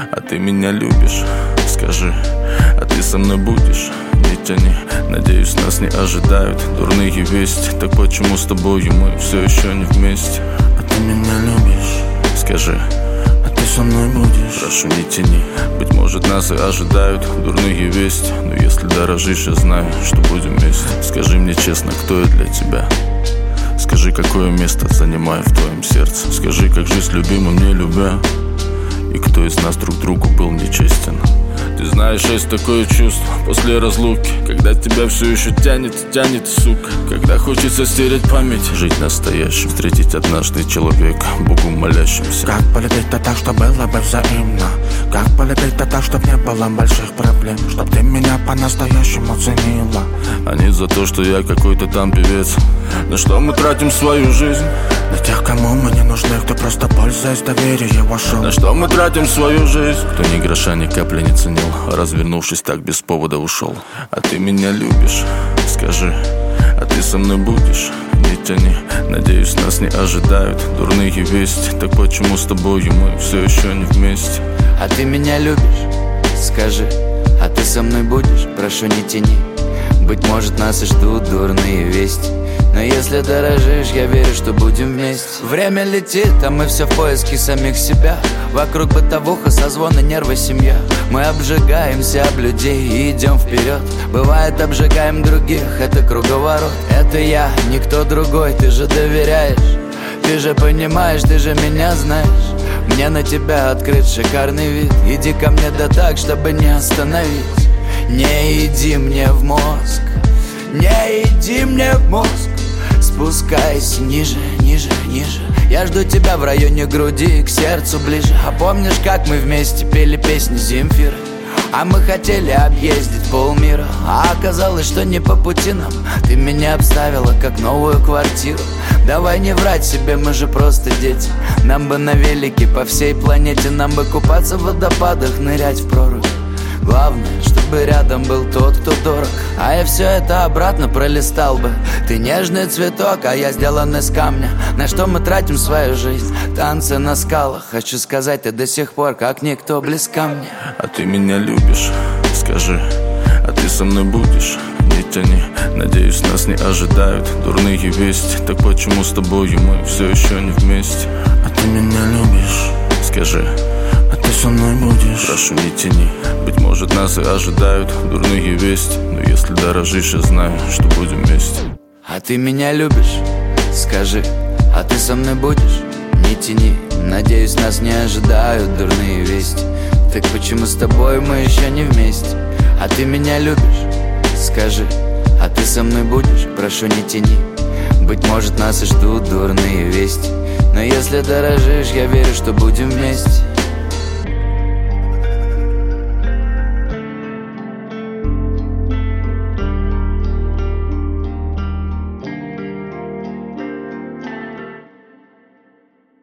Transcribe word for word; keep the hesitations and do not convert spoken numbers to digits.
А ты меня любишь, скажи, а ты со мной будешь? Не тяни, надеюсь, нас не ожидают дурные вести. Так почему с тобою мы все еще не вместе? А ты меня любишь, скажи, а ты со мной будешь? Прошу, не тяни, быть может, нас и ожидают дурные вести. Но если дорожишь, я знаю, что будем вместе. Скажи мне честно, кто я для тебя? Скажи, какое место занимаю в твоем сердце? Скажи, как жить с любимым, не любя? И кто из нас друг другу был нечестен? Ты знаешь, есть такое чувство после разлуки, когда тебя все еще тянет, тянет, сука. Когда хочется стереть память, жить настоящим, встретить однажды человека, Богу молящимся. Как полюбить-то так, что было бы взаимно? Как полюбить-то так, чтоб не было больших проблем? Чтоб ты меня по-настоящему ценила. А не за то, что я какой-то там певец. На что мы тратим свою жизнь? На тех, кому мы не нужны, кто просто пользуясь доверием вошел. На что мы тратим свою жизнь? Кто ни гроша, ни капли не ценил, развернувшись, так без повода ушел. А ты меня любишь, скажи, а ты со мной будешь? Не тяни, надеюсь, нас не ожидают дурные вести. Так почему с тобою мы все еще не вместе? А ты меня любишь, скажи, а ты со мной будешь? Прошу, не тяни, быть может, нас и ждут дурные вести. Но если дорожишь, я верю, что будем вместе. Время летит, а мы все в поиске самих себя. Вокруг бытовуха, созвоны, нервы, семья. Мы обжигаемся об людей и идем вперед. Бывает, обжигаем других, это круговорот. Это я, никто другой, ты же доверяешь. Ты же понимаешь, ты же меня знаешь. Мне на тебя открыт шикарный вид. Иди ко мне да так, чтобы не остановить. Не иди мне в мозг, не иди мне в мозг. Спускайся ниже, ниже, ниже. Я жду тебя в районе груди, к сердцу ближе. А помнишь, как мы вместе пели песни Земфиры? А мы хотели объездить полмира, а оказалось, что не по пути нам. Ты меня обставила как новую квартиру. Давай не врать себе, мы же просто дети. Нам бы на велике по всей планете. Нам бы купаться в водопадах, нырять в прорубь. Главное, чтобы рядом был тот, кто дорог. А я все это обратно пролистал бы. Ты нежный цветок, а я сделан из камня. На что мы тратим свою жизнь? Танцы на скалах. Хочу сказать, ты до сих пор как никто близка мне. А ты меня любишь, скажи, а ты со мной будешь? Не тяни, надеюсь, нас не ожидают дурные вести. Так почему с тобою мы все еще не вместе? А ты меня любишь, скажи, а ты со мной будешь? Прошу, не тяни, быть может, нас и ожидают дурные вести. Но если дорожишь, я знаю, что будем вместе. А ты меня любишь, скажи, а ты со мной будешь? Не тяни, надеюсь, нас не ожидают дурные вести. Так почему с тобой мы еще не вместе? А ты меня любишь, скажи, а ты со мной будешь? Прошу, не тяни, быть может, нас и ждут дурные вести. Но если дорожишь, я верю, что будем вместе.